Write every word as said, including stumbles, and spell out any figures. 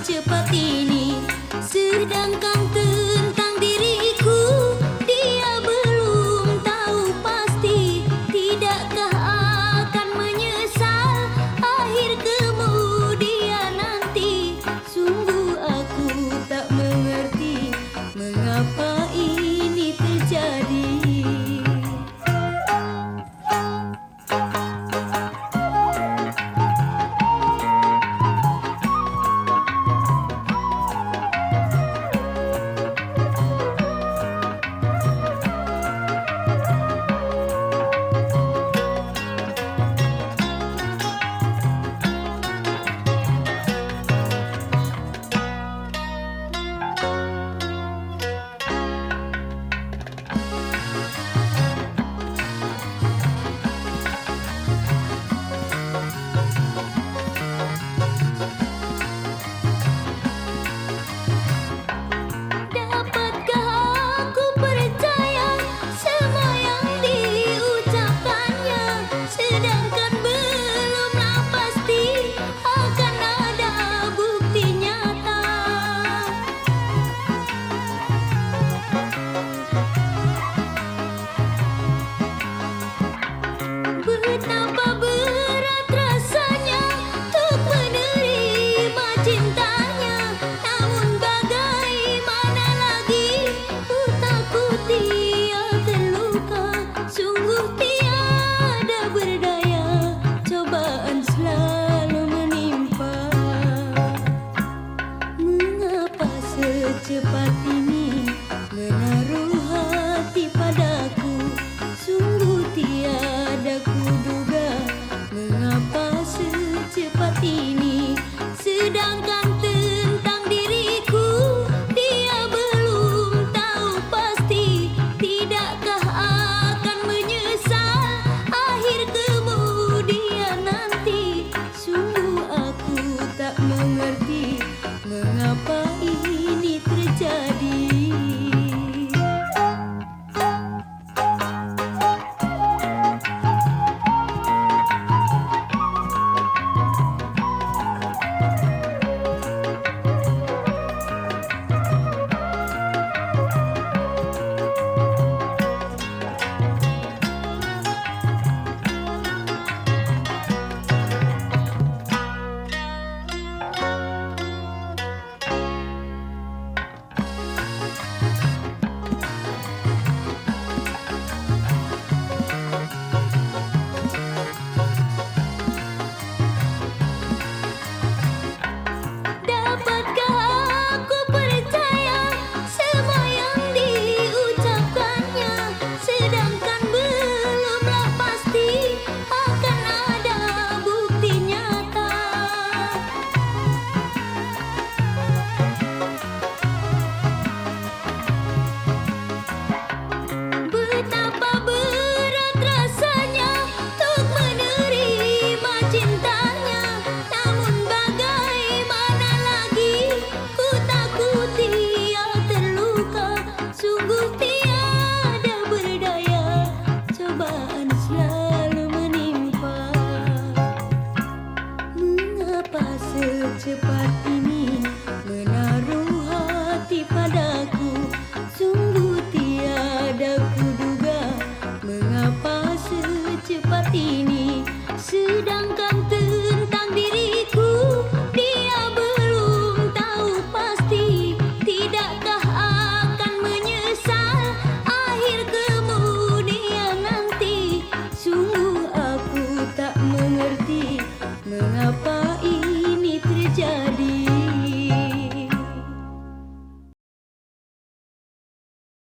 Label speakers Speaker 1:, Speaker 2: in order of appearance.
Speaker 1: secepat ini, sedangkan tentang diriku dia belum tahu pasti. Tidakkah akan menyesal akhir kemudian nanti? Sungguh aku tak mengerti mengapa ini terjadi. Betapa berat rasanya untuk menerima cintanya, namun bagaimana lagi ku takut dia terluka. Sungguh tiada berdaya, cobaan selalu menimpa. Mengapa secepat ini menaruh hati padaku? Sungguh tiada kuduga mengapa secepat ini, sedangkan tentang diriku dia belum tahu pasti. Tidakkah akan menyesal akhir kemudian nanti? Sungguh aku tak mengerti mengapa ini terjadi. Secepat ini